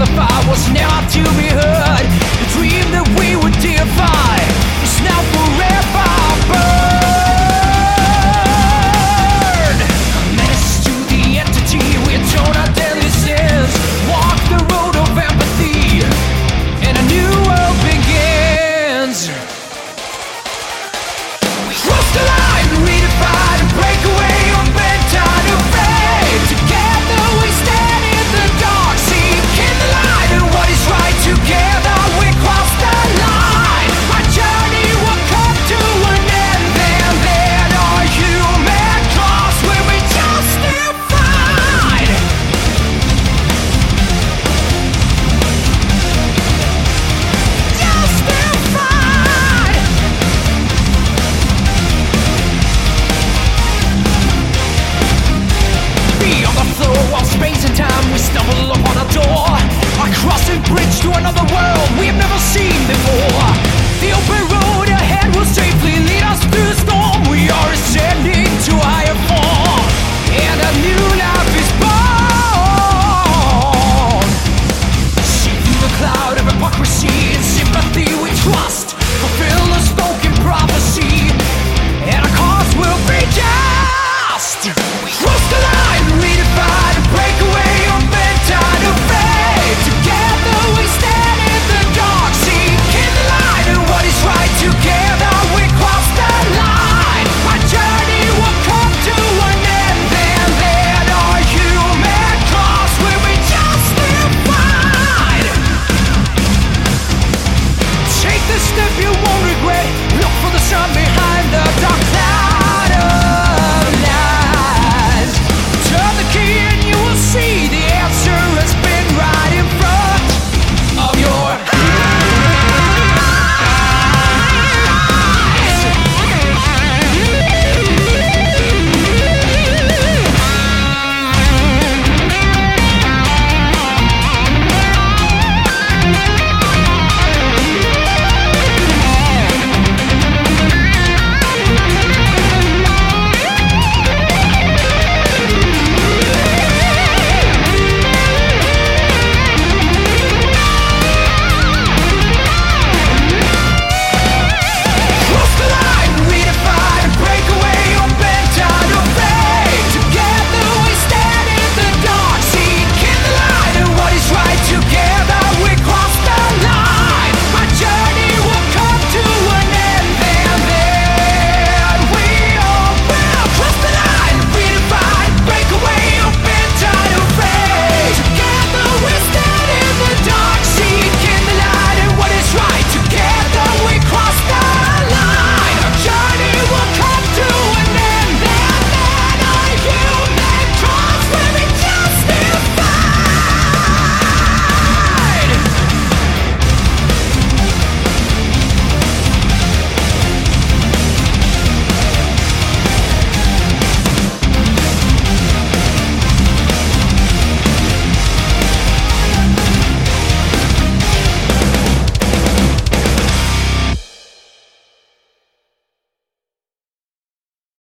the fire was never to be heard. The dream that we would defy is now forever burned. A menace to the entity, we atone our deadly sins. Walk the road of empathy, and a new world begins. Cross the line, redefine, and break away on bedtime of fate. Together we stand in the dark, seeking the light and what is right. Together we cross the line. Our journey will come to an end, then our human cross will be justified. Justified. Beyond the flow of space and time, we stumble upon a door, a crossing bridge to another world we've never seen before. The open road ahead will safely lead us through the storm. We are ascending to higher form, and a new life is born. See through the cloud of hypocrisy and sympathy we trust.